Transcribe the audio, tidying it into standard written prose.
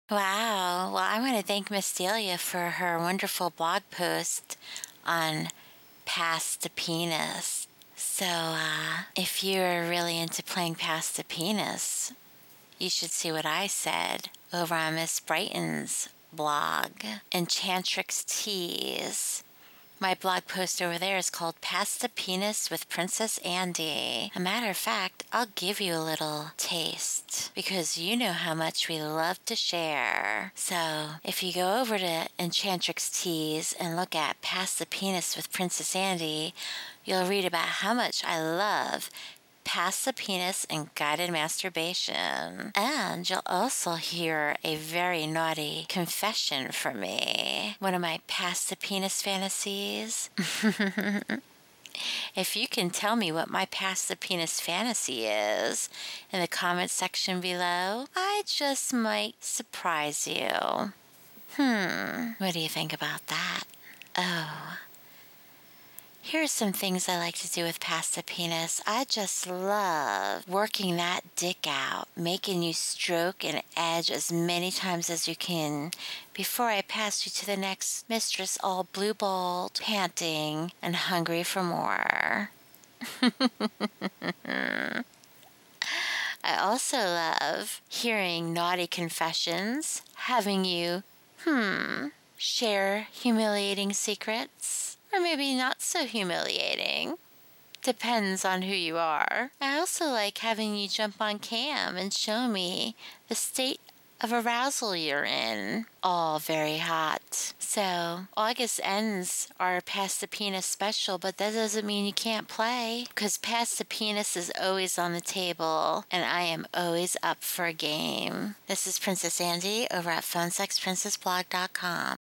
Wow. Well, I want to thank Miss Delia for her wonderful blog post on Pass the Penis. So, if you're really into playing Pass the Penis, you should see what I said over on Miss Brighton's blog, Enchantrix Teas. My blog post over there is called Pass the Penis with Princess Andy. A matter of fact, I'll give you a little taste because you know how much we love to share. So if you go over to Enchantrix Teas and look at Pass the Penis with Princess Andy, you'll read about how much I love Pass the Penis and Guided Masturbation. And you'll also hear a very naughty confession from me. One of my Pass the Penis fantasies. If you can tell me what my Pass the Penis fantasy is in the comment section below, I just might surprise you. What do you think about that? Oh. Here are some things I like to do with Pass the Penis. I just love working that dick out, making you stroke and edge as many times as you can before I pass you to the next mistress, all blue-balled, panting, and hungry for more. I also love hearing naughty confessions, having you, share humiliating secrets. Or maybe not so humiliating. Depends on who you are. I also like having you jump on cam and show me the state of arousal you're in. All very hot. So, August ends our Pass the Penis special, but that doesn't mean you can't play. Because Pass the Penis is always on the table, and I am always up for a game. This is Princess Andy over at PhoneSexPrincessBlog.com.